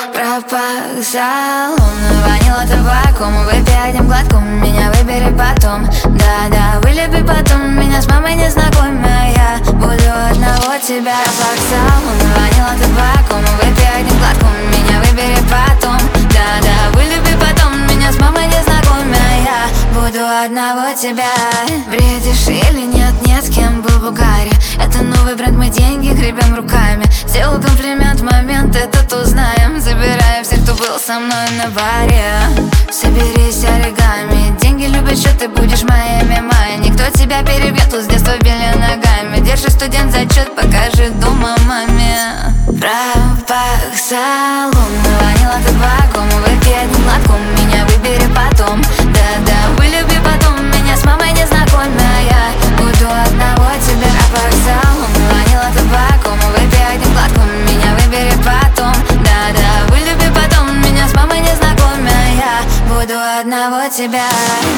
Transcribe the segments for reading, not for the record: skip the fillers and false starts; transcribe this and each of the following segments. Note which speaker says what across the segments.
Speaker 1: Пропах салон, ванила табаком. Выпей одним глотком, меня выбери потом. Да-да, вылюби потом, меня с мамой не знакомя. Я буду одного тебя. Пропах салон, ванила табаком. Выпей одним глотком, меня выбери потом. Да-да, вылюби потом, меня с мамой не знакомя. Я буду одного тебя. Бредишь или нет, нет, с кем был в угаре. Это новый бренд, мы деньги гребем руками. Сделал комплимент, момент этот узнаем. Забираем всех, кто был со мной на баре. Соберись оригами, деньги любят, что ты будешь моей мамой. Никто тебя перебьет, тут с детства били ногами. Держи, студент, зачет, покажи дома маме. Пропах салон, ванила табаком. Выпей одним глотком, меня выбери потом. Да-да, вылюби потом, меня с мамой не знакомя. Я буду одного тебя. Пропах салон, ванила табаком. Выпей одним глотком, меня выбери потом. Да-да, вылюби потом, меня с мамой не знакомя. Я буду одного тебя.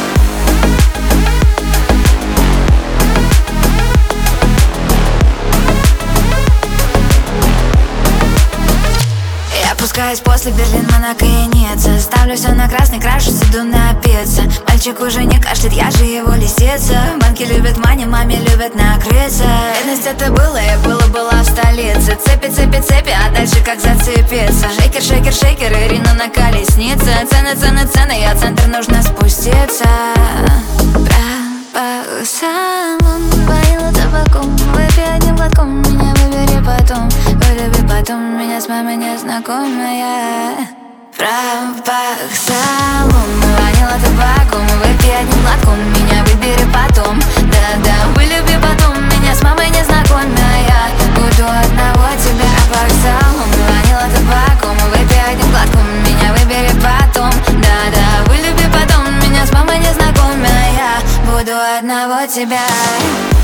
Speaker 1: Спускаюсь после Берлин, Монако и Ницца. Ставлю все на красный, крашусь, иду напиться. Мальчик уже не кашляет, я же его лисица. Банки любят мани, маме любят накрыться. Бедность это было, я была в столице. Цепи, цепи, цепи, а дальше как зацепиться. Шейкер, шейкер, шейкер, Ирина на колеснице. Цены, цены, цены, я в центр, нужно спуститься. Пропах салон, ванила табаком. Выпей одним глотком, меня выбери потом. Вылюби потом, меня с мамой не знакомая. Пропах салон, ванила табаком. Выпей одним глотком, меня выбери потом. Да-да, вылюби потом, меня с мамой не знакомая. Буду одного тебя. Пропах салон, ванила табаком. Выпей одним глотком, меня выбери потом. Да-да, вылюби потом, меня с мамой не знакомая. Буду одного тебя.